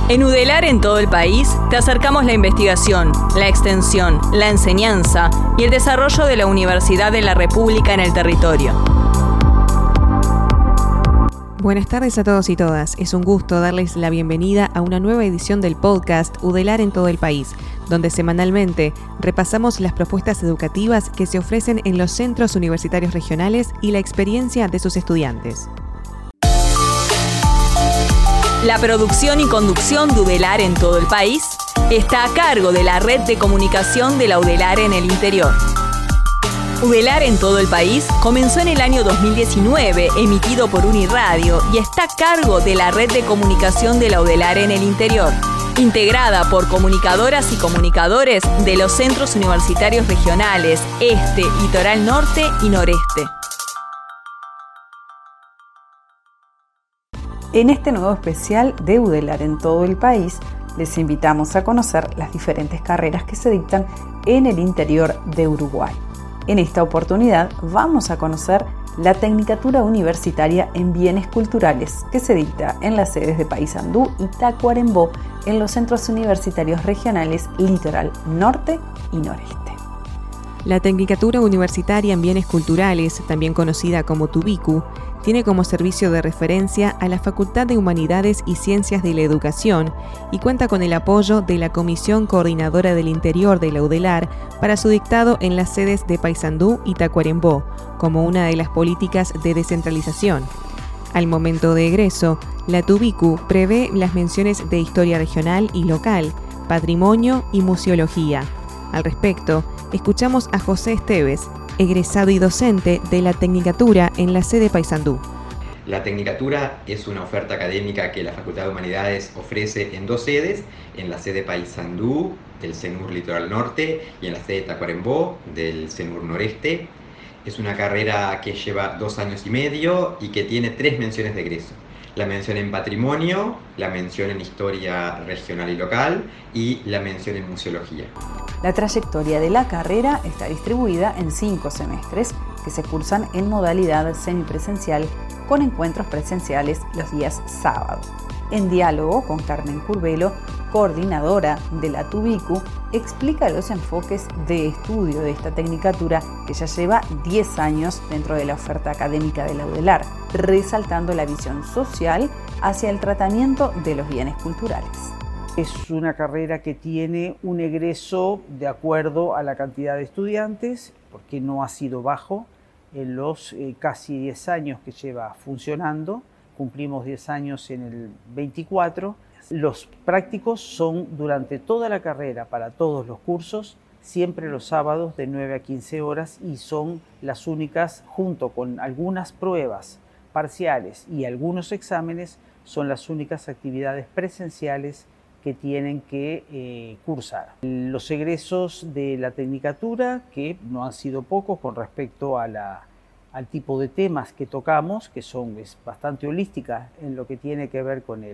En UDELAR en todo el país te acercamos la investigación, la extensión, la enseñanza y el desarrollo de la Universidad de la República en el territorio. Buenas tardes a todos y todas. Es un gusto darles la bienvenida a una nueva edición del podcast UDELAR en todo el país, donde semanalmente repasamos las propuestas educativas que se ofrecen en los centros universitarios regionales y la experiencia de sus estudiantes. La producción y conducción de UDELAR en todo el país está a cargo de la Red de Comunicación de la UDELAR en el interior. UDELAR en todo el país comenzó en el año 2019, emitido por Uniradio, y está a cargo de la Red de Comunicación de la UDELAR en el interior, integrada por comunicadoras y comunicadores de los centros universitarios regionales Este, Litoral Norte y Noreste. En este nuevo especial de UDELAR en todo el país, les invitamos a conocer las diferentes carreras que se dictan en el interior de Uruguay. En esta oportunidad vamos a conocer la Tecnicatura Universitaria en Bienes Culturales, que se dicta en las sedes de Paysandú y Tacuarembó, en los centros universitarios regionales Litoral Norte y Noreste. La Tecnicatura Universitaria en Bienes Culturales, también conocida como TUBICU, tiene como servicio de referencia a la Facultad de Humanidades y Ciencias de la Educación y cuenta con el apoyo de la Comisión Coordinadora del Interior de la UDELAR para su dictado en las sedes de Paysandú y Tacuarembó, como una de las políticas de descentralización. Al momento de egreso, la TUBICU prevé las menciones de Historia Regional y Local, Patrimonio y Museología. Al respecto, escuchamos a José Esteves, egresado y docente de la Tecnicatura en la sede Paysandú. La Tecnicatura es una oferta académica que la Facultad de Humanidades ofrece en dos sedes, en la sede Paysandú del CENUR Litoral Norte y en la sede Tacuarembó del CENUR Noreste. Es una carrera que lleva 2 años y medio y que tiene 3 menciones de egreso. La mención en Patrimonio, la mención en Historia Regional y Local y la mención en Museología. La trayectoria de la carrera está distribuida en 5 semestres que se cursan en modalidad semipresencial con encuentros presenciales los días sábados. En diálogo con Carmen Curvelo, coordinadora de la TUBICU, explica los enfoques de estudio de esta tecnicatura que ya lleva 10 años dentro de la oferta académica de la UDELAR, resaltando la visión social hacia el tratamiento de los bienes culturales. Es una carrera que tiene un egreso de acuerdo a la cantidad de estudiantes, porque no ha sido bajo en los casi 10 años que lleva funcionando. Cumplimos 10 años en el 24. Los prácticos son durante toda la carrera para todos los cursos, siempre los sábados de 9 a 15 horas y son las únicas, junto con algunas pruebas parciales y algunos exámenes, son las únicas actividades presenciales que tienen que cursar. Los egresos de la Tecnicatura, que no han sido pocos con respecto a al tipo de temas que tocamos, que es bastante holística en lo que tiene que ver con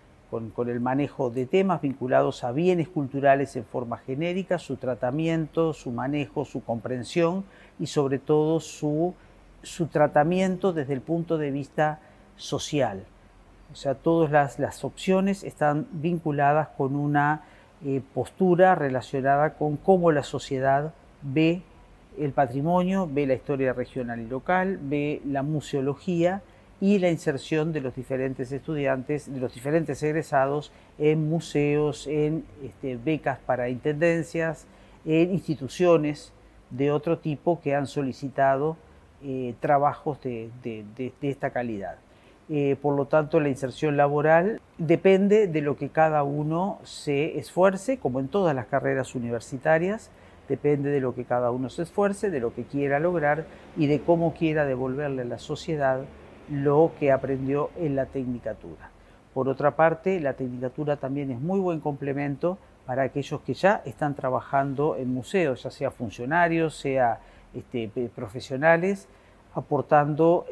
el manejo de temas vinculados a bienes culturales en forma genérica, su tratamiento, su manejo, su comprensión y sobre todo su tratamiento desde el punto de vista social. O sea, todas las opciones están vinculadas con una postura relacionada con cómo la sociedad ve el patrimonio, ve la historia regional y local, ve la museología y la inserción de los diferentes estudiantes, de los diferentes egresados en museos, en becas para intendencias, en instituciones de otro tipo que han solicitado trabajos de esta calidad. Por lo tanto, la inserción laboral depende de lo que cada uno se esfuerce, como en todas las carreras universitarias, depende de lo que cada uno se esfuerce, de lo que quiera lograr y de cómo quiera devolverle a la sociedad lo que aprendió en la Tecnicatura. Por otra parte, la Tecnicatura también es muy buen complemento para aquellos que ya están trabajando en museos, ya sea funcionarios, sea profesionales, aportando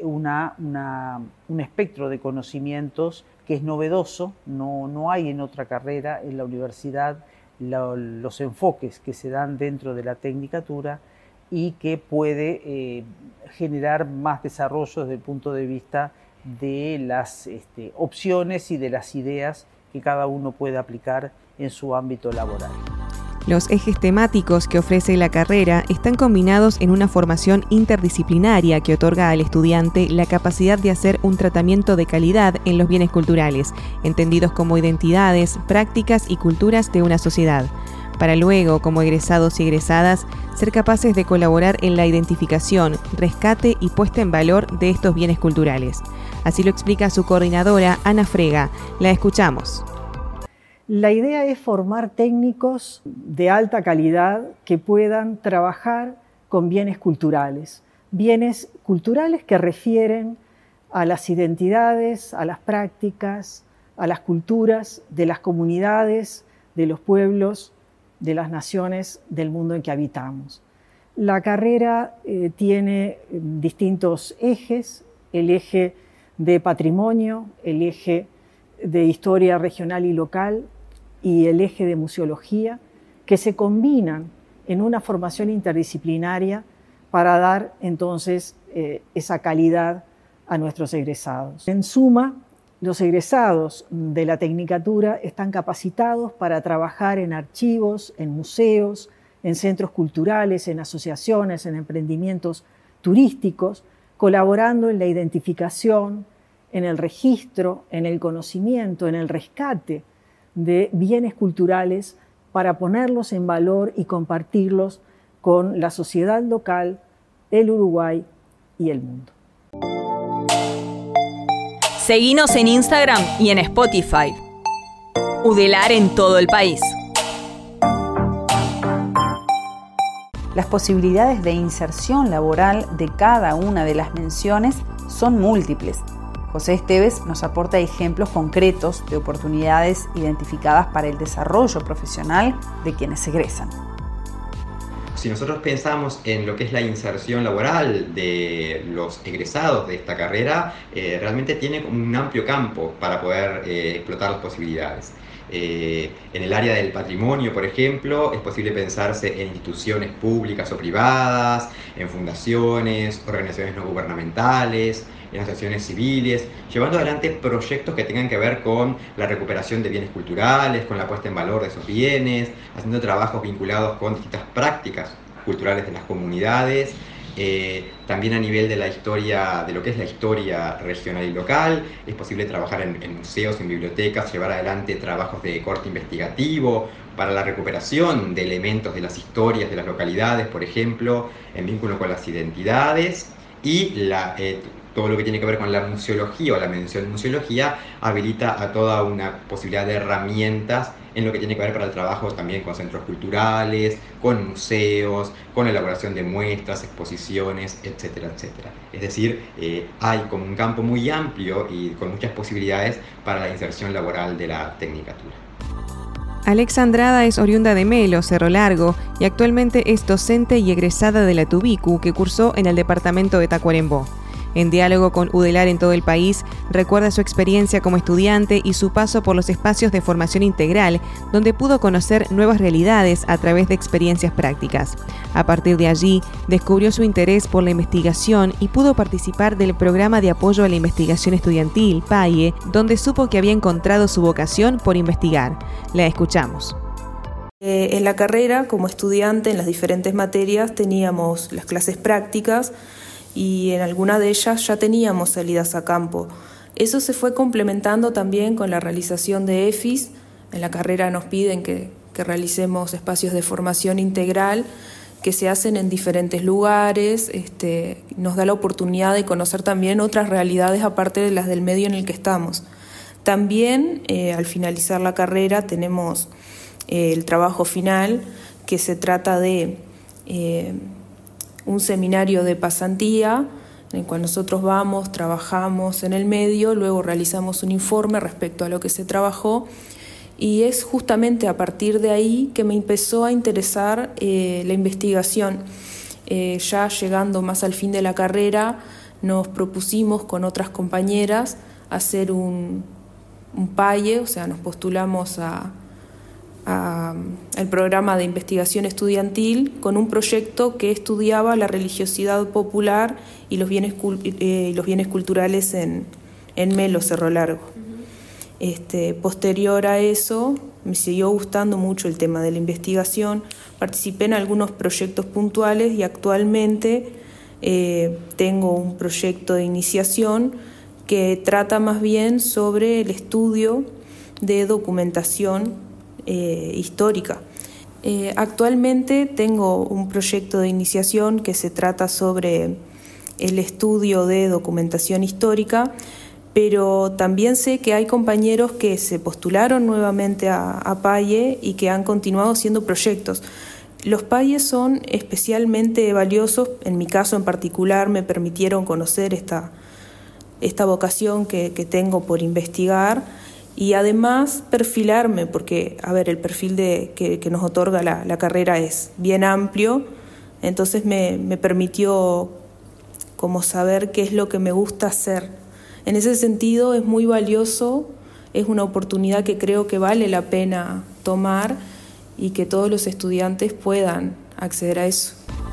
un espectro de conocimientos que es novedoso, no hay en otra carrera en la universidad los enfoques que se dan dentro de la Tecnicatura y que puede generar más desarrollo desde el punto de vista de las opciones y de las ideas que cada uno puede aplicar en su ámbito laboral. Los ejes temáticos que ofrece la carrera están combinados en una formación interdisciplinaria que otorga al estudiante la capacidad de hacer un tratamiento de calidad en los bienes culturales, entendidos como identidades, prácticas y culturas de una sociedad, para luego, como egresados y egresadas, ser capaces de colaborar en la identificación, rescate y puesta en valor de estos bienes culturales. Así lo explica su coordinadora, Ana Frega. La escuchamos. La idea es formar técnicos de alta calidad que puedan trabajar con bienes culturales que refieren a las identidades, a las prácticas, a las culturas de las comunidades, de los pueblos, de las naciones del mundo en que habitamos. La carrera tiene distintos ejes: el eje de patrimonio, el eje de historia regional y local y el eje de museología, que se combinan en una formación interdisciplinaria para dar entonces esa calidad a nuestros egresados. En suma, los egresados de la Tecnicatura están capacitados para trabajar en archivos, en museos, en centros culturales, en asociaciones, en emprendimientos turísticos, colaborando en la identificación, en el registro, en el conocimiento, en el rescate de bienes culturales para ponerlos en valor y compartirlos con la sociedad local, el Uruguay y el mundo. Seguinos en Instagram y en Spotify. UDELAR en todo el país. Las posibilidades de inserción laboral de cada una de las menciones son múltiples. José Esteves nos aporta ejemplos concretos de oportunidades identificadas para el desarrollo profesional de quienes egresan. Si nosotros pensamos en lo que es la inserción laboral de los egresados de esta carrera, realmente tiene un amplio campo para poder explotar las posibilidades. En el área del patrimonio, por ejemplo, es posible pensarse en instituciones públicas o privadas, en fundaciones, organizaciones no gubernamentales, en asociaciones civiles, llevando adelante proyectos que tengan que ver con la recuperación de bienes culturales, con la puesta en valor de esos bienes, haciendo trabajos vinculados con distintas prácticas culturales de las comunidades. También a nivel de la historia, de lo que es la historia regional y local, es posible trabajar en museos, en bibliotecas, llevar adelante trabajos de corte investigativo para la recuperación de elementos de las historias de las localidades, por ejemplo, en vínculo con las identidades, y todo lo que tiene que ver con la museología o la mención museología habilita a toda una posibilidad de herramientas en lo que tiene que ver para el trabajo también con centros culturales, con museos, con la elaboración de muestras, exposiciones, etcétera, etcétera. Es decir, hay como un campo muy amplio y con muchas posibilidades para la inserción laboral de la Tecnicatura. Alexa Andrada es oriunda de Melo, Cerro Largo, y actualmente es docente y egresada de la Tubicu, que cursó en el departamento de Tacuarembó. En diálogo con UDELAR en todo el país, recuerda su experiencia como estudiante y su paso por los espacios de formación integral, donde pudo conocer nuevas realidades a través de experiencias prácticas. A partir de allí, descubrió su interés por la investigación y pudo participar del Programa de Apoyo a la Investigación Estudiantil, PAIE, donde supo que había encontrado su vocación por investigar. La escuchamos. En la carrera, como estudiante, en las diferentes materias, teníamos las clases prácticas, y en alguna de ellas ya teníamos salidas a campo. Eso se fue complementando también con la realización de EFIS. En la carrera nos piden que realicemos espacios de formación integral que se hacen en diferentes lugares. Nos da la oportunidad de conocer también otras realidades aparte de las del medio en el que estamos. También al finalizar la carrera tenemos el trabajo final, que se trata de un seminario de pasantía en el cual nosotros vamos, trabajamos en el medio, luego realizamos un informe respecto a lo que se trabajó, y es justamente a partir de ahí que me empezó a interesar la investigación. Ya llegando más al fin de la carrera, nos propusimos con otras compañeras hacer un PAIE, o sea, nos postulamos al programa de investigación estudiantil con un proyecto que estudiaba la religiosidad popular y los bienes culturales en Melo, Cerro Largo. Posterior a eso, me siguió gustando mucho el tema de la investigación, participé en algunos proyectos puntuales y actualmente tengo un proyecto de iniciación que trata más bien sobre el estudio de documentación histórica. Actualmente tengo un proyecto de iniciación que se trata sobre el estudio de documentación histórica, pero también sé que hay compañeros que se postularon nuevamente a PAIE y que han continuado haciendo proyectos. Los PAIE son especialmente valiosos, en mi caso en particular me permitieron conocer esta vocación que tengo por investigar y además perfilarme, porque el perfil que nos otorga la carrera es bien amplio, entonces me permitió como saber qué es lo que me gusta hacer. En ese sentido es muy valioso, es una oportunidad que creo que vale la pena tomar y que todos los estudiantes puedan acceder a eso.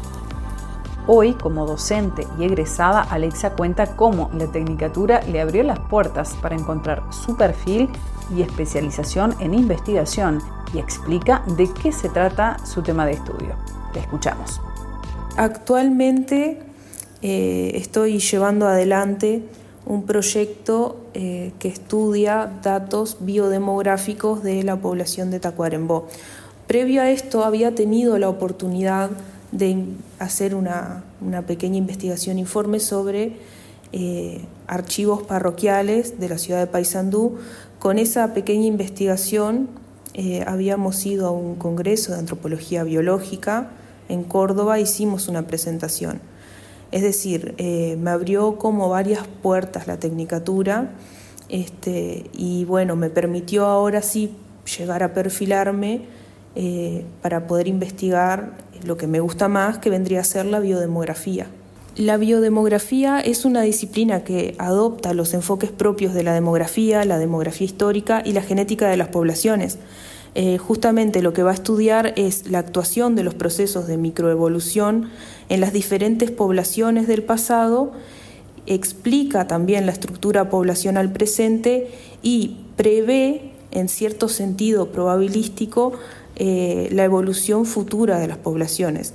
Hoy, como docente y egresada, Alexa cuenta cómo la Tecnicatura le abrió las puertas para encontrar su perfil y especialización en investigación y explica de qué se trata su tema de estudio. La escuchamos. Actualmente estoy llevando adelante un proyecto que estudia datos biodemográficos de la población de Tacuarembó. Previo a esto había tenido la oportunidad de hacer una pequeña investigación informe sobre archivos parroquiales de la ciudad de Paysandú. Con esa pequeña investigación habíamos ido a un congreso de antropología biológica en Córdoba, hicimos una presentación. Es decir, me abrió como varias puertas la Tecnicatura y bueno, me permitió ahora sí llegar a perfilarme para poder investigar lo que me gusta más, que vendría a ser la biodemografía. La biodemografía es una disciplina que adopta los enfoques propios de la demografía histórica y la genética de las poblaciones. Justamente lo que va a estudiar es la actuación de los procesos de microevolución en las diferentes poblaciones del pasado, explica también la estructura poblacional presente y prevé, en cierto sentido probabilístico, la evolución futura de las poblaciones.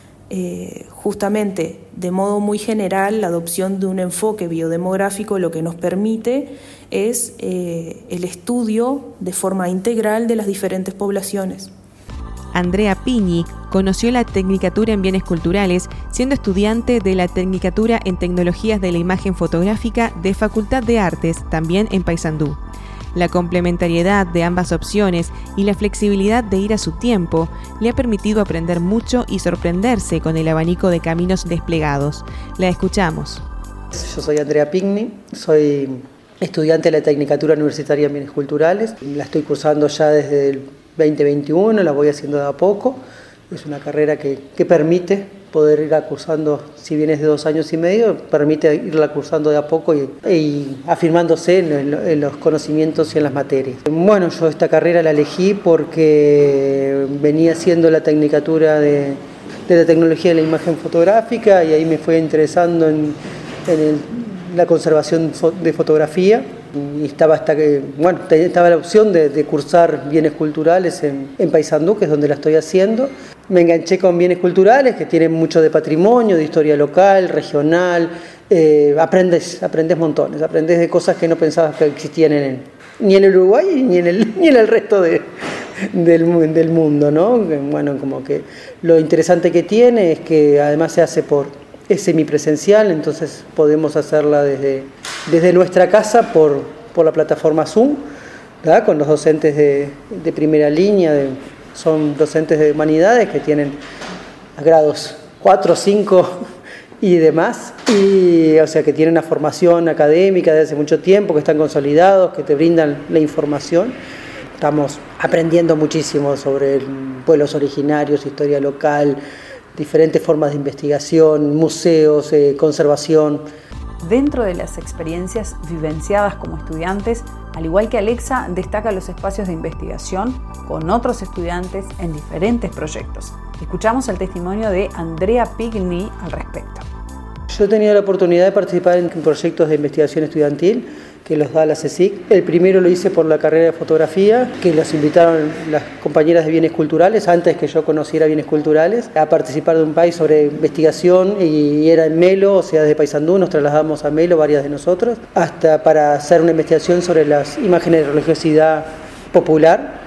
Justamente, de modo muy general, la adopción de un enfoque biodemográfico lo que nos permite es el estudio de forma integral de las diferentes poblaciones. Andrea Piñi conoció la Tecnicatura en Bienes Culturales siendo estudiante de la Tecnicatura en Tecnologías de la Imagen Fotográfica de Facultad de Artes, también en Paysandú. La complementariedad de ambas opciones y la flexibilidad de ir a su tiempo le ha permitido aprender mucho y sorprenderse con el abanico de caminos desplegados. La escuchamos. Yo soy Andrea Piñi, soy estudiante de la Tecnicatura Universitaria en Bienes Culturales. La estoy cursando ya desde el 2021, la voy haciendo de a poco. Es una carrera que permite poder irla cursando, si bien es de 2 años y medio, permite irla cursando de a poco y afirmándose en los conocimientos y en las materias. Bueno, yo esta carrera la elegí porque venía haciendo la Tecnicatura de la Tecnología de la Imagen Fotográfica y ahí me fue interesando en la conservación de fotografía. Y estaba estaba la opción de cursar Bienes Culturales en Paysandú, que es donde la estoy haciendo. Me enganché con Bienes Culturales, que tienen mucho de patrimonio, de historia local, regional. Aprendes montones, aprendes de cosas que no pensabas que existían ni en el Uruguay ni en el resto del mundo, ¿no? Bueno, como que lo interesante que tiene es que además se hace es semipresencial, entonces podemos hacerla desde nuestra casa por la plataforma Zoom, ¿verdad? Con los docentes de primera línea, son docentes de humanidades que tienen grados 4, 5 y demás, o sea que tienen una formación académica de hace mucho tiempo, que están consolidados, que te brindan la información. Estamos aprendiendo muchísimo sobre pueblos originarios, historia local, diferentes formas de investigación, museos, conservación. Dentro de las experiencias vivenciadas como estudiantes, al igual que Alexa, destaca los espacios de investigación con otros estudiantes en diferentes proyectos. Escuchamos el testimonio de Andrea Piñi al respecto. Yo he tenido la oportunidad de participar en proyectos de investigación estudiantil que los da la CSIC. El primero lo hice por la carrera de fotografía, que los invitaron las compañeras de bienes culturales, antes que yo conociera bienes culturales, a participar de un país sobre investigación, y era en Melo, o sea, de Paysandú, nos trasladamos a Melo, varias de nosotros, hasta para hacer una investigación sobre las imágenes de religiosidad popular.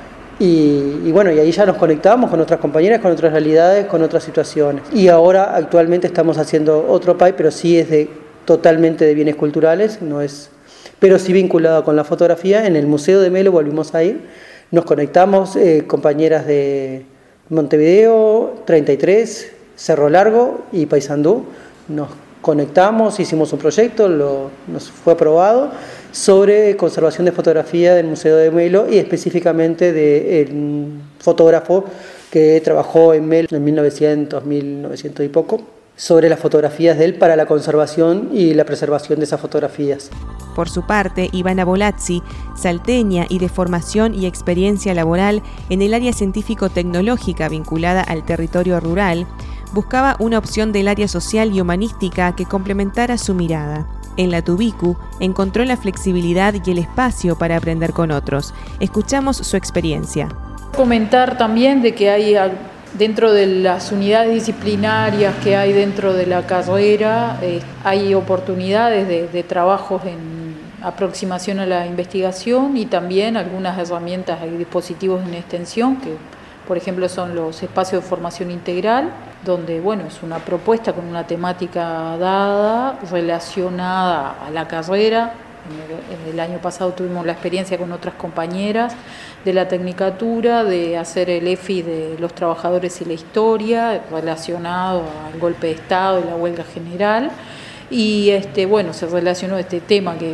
Y bueno, y ahí ya nos conectábamos con otras compañeras, con otras realidades, con otras situaciones. Y ahora actualmente estamos haciendo otro PAI, pero sí es totalmente de bienes culturales, no es, pero sí vinculado con la fotografía. En el Museo de Melo volvimos a ir, nos conectamos, compañeras de Montevideo, 33, Cerro Largo y Paysandú, nos conectamos, hicimos un proyecto, nos fue aprobado, sobre conservación de fotografía del Museo de Melo, y específicamente del fotógrafo que trabajó en Melo en 1900 y poco, sobre las fotografías de él para la conservación y la preservación de esas fotografías. Por su parte, Ivana Bolazzi, salteña y de formación y experiencia laboral en el área científico-tecnológica vinculada al territorio rural, buscaba una opción del área social y humanística que complementara su mirada. En la Tubicu encontró la flexibilidad y el espacio para aprender con otros. Escuchamos su experiencia. Comentar también de que hay dentro de las unidades disciplinarias que hay dentro de la carrera, hay oportunidades de trabajos en aproximación a la investigación, y también algunas herramientas y dispositivos en extensión que, por ejemplo, son los espacios de formación integral, donde bueno, es una propuesta con una temática dada relacionada a la carrera. El año pasado tuvimos la experiencia con otras compañeras de la Tecnicatura de hacer el EFI de los trabajadores y la historia relacionado al golpe de Estado y la huelga general, y bueno, se relacionó este tema que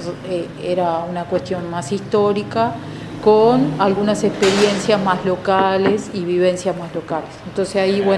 era una cuestión más histórica con algunas experiencias más locales y vivencias más locales. Entonces ahí, bueno,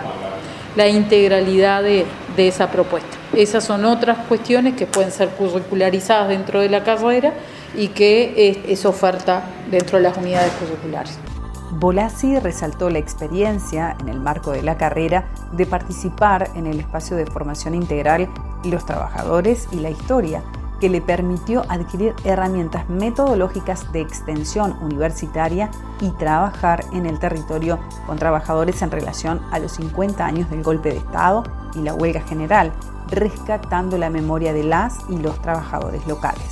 la integralidad de esa propuesta. Esas son otras cuestiones que pueden ser curricularizadas dentro de la carrera y que es oferta dentro de las unidades curriculares. Bolazzi resaltó la experiencia en el marco de la carrera de participar en el espacio de formación integral Los Trabajadores y la Historia, que le permitió adquirir herramientas metodológicas de extensión universitaria y trabajar en el territorio con trabajadores en relación a los 50 años del golpe de Estado y la huelga general, rescatando la memoria de las y los trabajadores locales.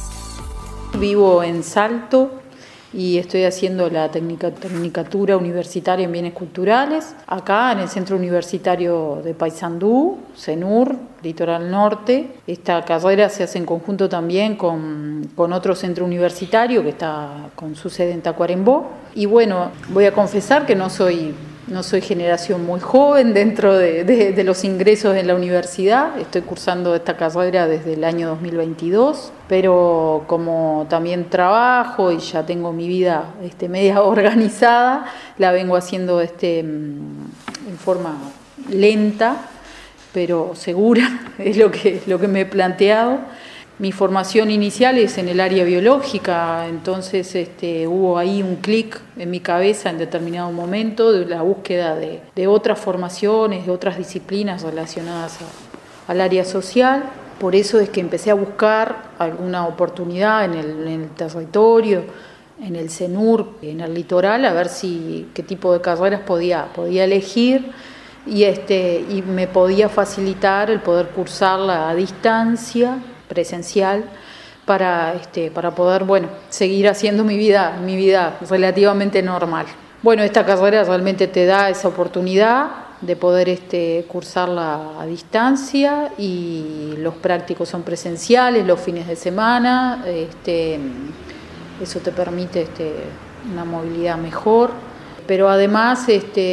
Vivo en Salto y estoy haciendo la Tecnicatura Universitaria en Bienes Culturales, acá en el Centro Universitario de Paysandú, CENUR, Litoral Norte. Esta carrera se hace en conjunto también con otro centro universitario que está con su sede en Tacuarembó. Y bueno, voy a confesar que no soy generación muy joven dentro de los ingresos en la universidad. Estoy cursando esta carrera desde el año 2022, pero como también trabajo y ya tengo mi vida media organizada, la vengo haciendo en forma lenta, pero segura, es lo que me he planteado. Mi formación inicial es en el área biológica, entonces hubo ahí un clic en mi cabeza en determinado momento de la búsqueda de otras formaciones, de otras disciplinas relacionadas al área social. Por eso es que empecé a buscar alguna oportunidad en el territorio, en el CENUR, en el litoral, a ver qué tipo de carreras podía elegir y me podía facilitar el poder cursarla a distancia, presencial, para poder seguir haciendo mi vida relativamente normal. Bueno, esta carrera realmente te da esa oportunidad de poder cursarla a distancia, y los prácticos son presenciales los fines de semana. Eso te permite una movilidad mejor, pero además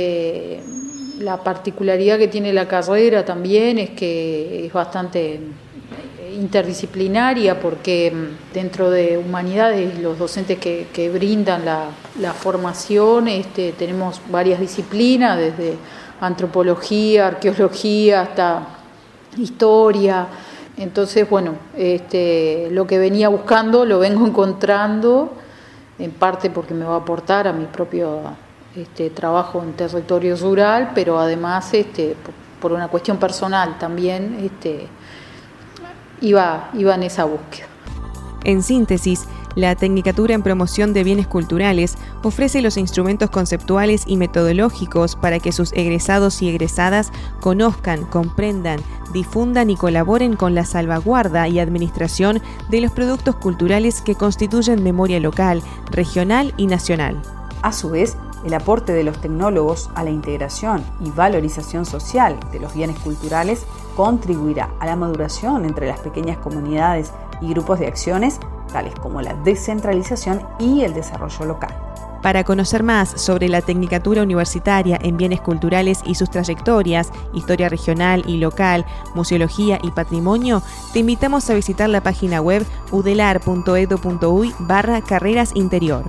la particularidad que tiene la carrera también es que es bastante interdisciplinaria, porque dentro de humanidades los docentes que brindan la formación tenemos varias disciplinas, desde antropología, arqueología hasta historia. Entonces, bueno, lo que venía buscando lo vengo encontrando, en parte porque me va a aportar a mi propio trabajo en territorio rural, pero además por una cuestión personal también iba en esa búsqueda. En síntesis, la Tecnicatura en Promoción de Bienes Culturales ofrece los instrumentos conceptuales y metodológicos para que sus egresados y egresadas conozcan, comprendan, difundan y colaboren con la salvaguarda y administración de los productos culturales que constituyen memoria local, regional y nacional. A su vez, el aporte de los tecnólogos a la integración y valorización social de los bienes culturales contribuirá a la maduración entre las pequeñas comunidades y grupos de acciones, tales como la descentralización y el desarrollo local. Para conocer más sobre la Tecnicatura Universitaria en Bienes Culturales y sus trayectorias, historia regional y local, museología y patrimonio, te invitamos a visitar la página web udelar.edu.uy/carreras interior.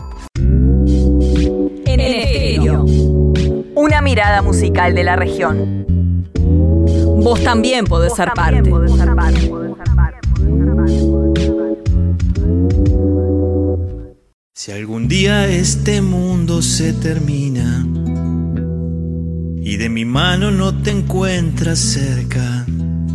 En estéreo, una mirada musical de la región. Vos también podés ser parte. Si algún día este mundo se termina y de mi mano no te encuentras cerca.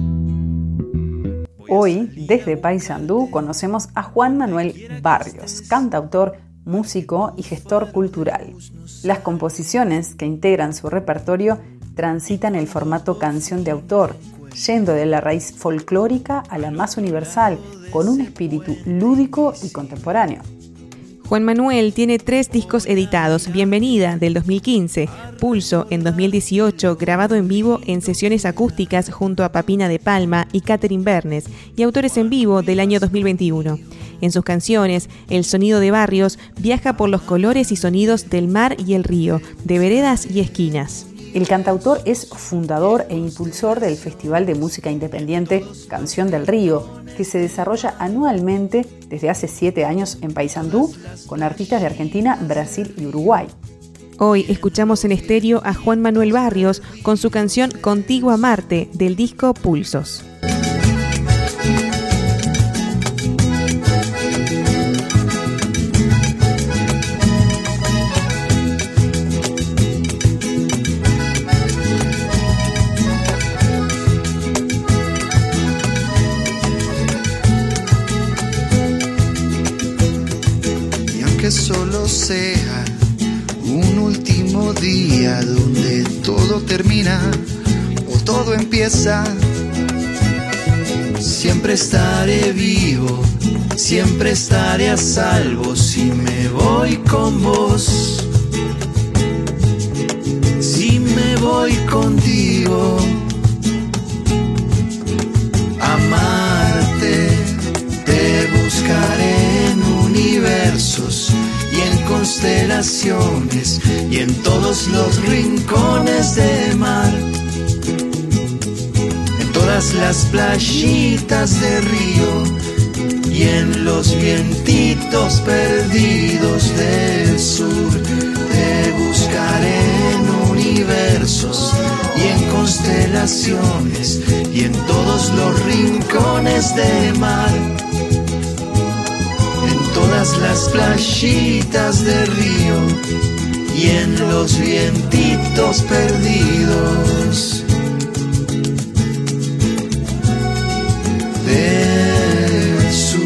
Hoy, desde Paysandú, conocemos a Juan Manuel Barrios, cantautor, músico y gestor cultural. Las composiciones que integran su repertorio transitan el formato canción de autor, yendo de la raíz folclórica a la más universal, con un espíritu lúdico y contemporáneo. Juan Manuel tiene 3 discos editados: Bienvenida, del 2015, Pulso, en 2018, grabado en vivo en sesiones acústicas junto a Papina de Palma y Catherine Bernes, y Autores en Vivo, del año 2021. En sus canciones, el sonido de Barrios viaja por los colores y sonidos del mar y el río, de veredas y esquinas. El cantautor es fundador e impulsor del Festival de Música Independiente Canción del Río, que se desarrolla anualmente desde hace 7 años en Paysandú, con artistas de Argentina, Brasil y Uruguay. Hoy escuchamos en estéreo a Juan Manuel Barrios con su canción Contigo a Marte, del disco Pulsos. Que solo sea un último día donde todo termina o todo empieza, siempre estaré vivo, siempre estaré a salvo si me voy con vos, si me voy contigo. Amarte, te buscaré en universos y en constelaciones y en todos los rincones del mar, en todas las playitas de río y en los vientitos perdidos del sur. Te buscaré en universos y en constelaciones y en todos los rincones del mar, todas las playitas de río y en los vientitos perdidos del sur.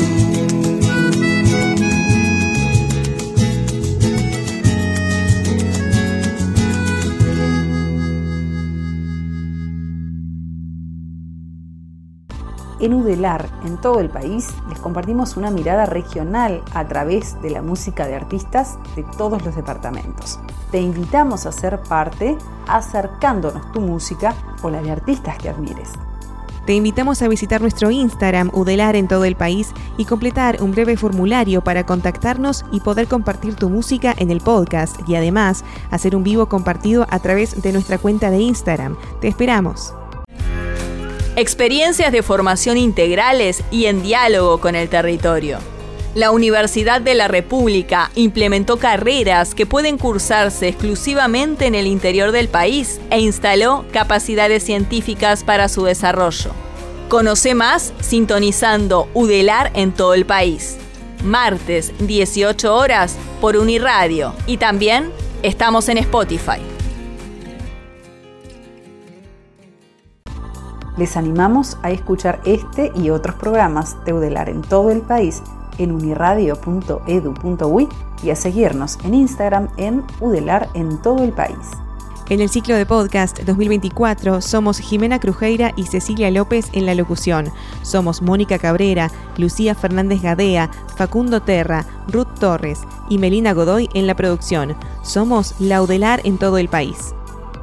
En Udelar, en todo el país, les compartimos una mirada regional a través de la música de artistas de todos los departamentos. Te invitamos a ser parte acercándonos tu música o la de artistas que admires. Te invitamos a visitar nuestro Instagram, Udelar en todo el país, y completar un breve formulario para contactarnos y poder compartir tu música en el podcast y además hacer un vivo compartido a través de nuestra cuenta de Instagram. Te esperamos. Experiencias de formación integrales y en diálogo con el territorio. La Universidad de la República implementó carreras que pueden cursarse exclusivamente en el interior del país e instaló capacidades científicas para su desarrollo. Conoce más sintonizando Udelar en todo el país. Martes, 18 horas por Uniradio. Y también estamos en Spotify. Les animamos a escuchar este y otros programas de UDELAR en todo el país en uniradio.edu.uy y a seguirnos en Instagram en UDELAR en todo el país. En el ciclo de podcast 2024 somos Jimena Crujeira y Cecilia López en la locución. Somos Mónica Cabrera, Lucía Fernández Gadea, Facundo Terra, Ruth Torres y Melina Godoy en la producción. Somos la UDELAR en todo el país.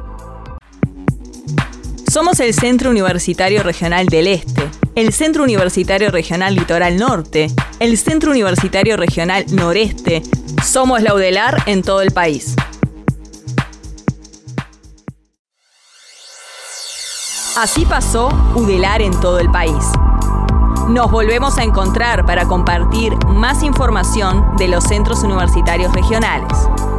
Somos el Centro Universitario Regional del Este, el Centro Universitario Regional Litoral Norte, el Centro Universitario Regional Noreste. Somos la UDELAR en todo el país. Así pasó UDELAR en todo el país. Nos volvemos a encontrar para compartir más información de los centros universitarios regionales.